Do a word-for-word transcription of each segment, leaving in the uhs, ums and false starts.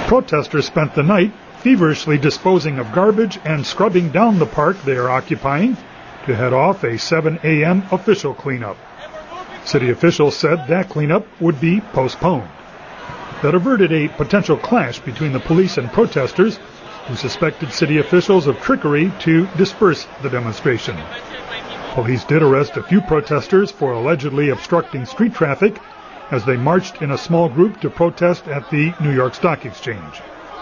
Protesters spent the night feverishly disposing of garbage and scrubbing down the park they are occupying to head off a seven a.m. official cleanup. City officials said that cleanup would be postponed. That averted a potential clash between the police and protesters, who suspected city officials of trickery to disperse the demonstration. Police did arrest a few protesters for allegedly obstructing street traffic as they marched in a small group to protest at the New York Stock Exchange.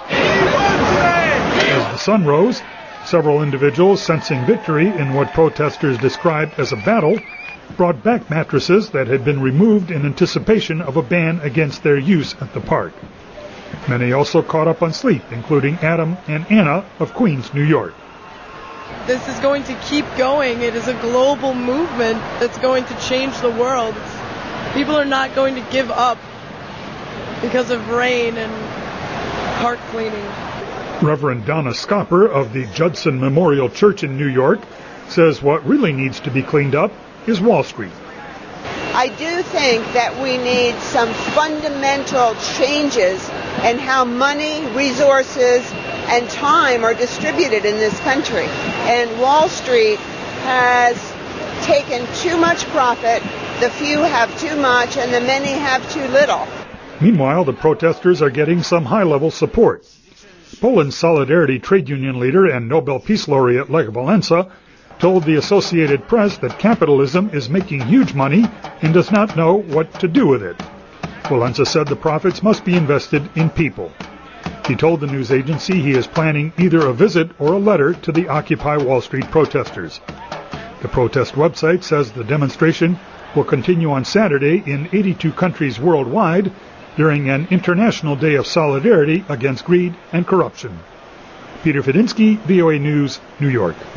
As the sun rose, several individuals sensing victory in what protesters described as a battle brought back mattresses that had been removed in anticipation of a ban against their use at the park. Many also caught up on sleep, including Adam and Anna of Queens, New York. This is going to keep going. It is a global movement that's going to change the world. People are not going to give up because of rain and park cleaning. Reverend Donna Scopper of the Judson Memorial Church in New York says what really needs to be cleaned up is Wall Street. I do think that we need some fundamental changes in how money, resources, and time are distributed in this country. And Wall Street has taken too much profit, the few have too much, and the many have too little. Meanwhile, the protesters are getting some high-level support. Poland's Solidarity trade union leader and Nobel Peace Laureate Lech Walesa told the Associated Press that capitalism is making huge money and does not know what to do with it. Walesa said the profits must be invested in people. He told the news agency he is planning either a visit or a letter to the Occupy Wall Street protesters. The protest website says the demonstration will continue on Saturday in eighty-two countries worldwide during an International Day of Solidarity against greed and corruption. Peter Fedinsky, V O A News, New York.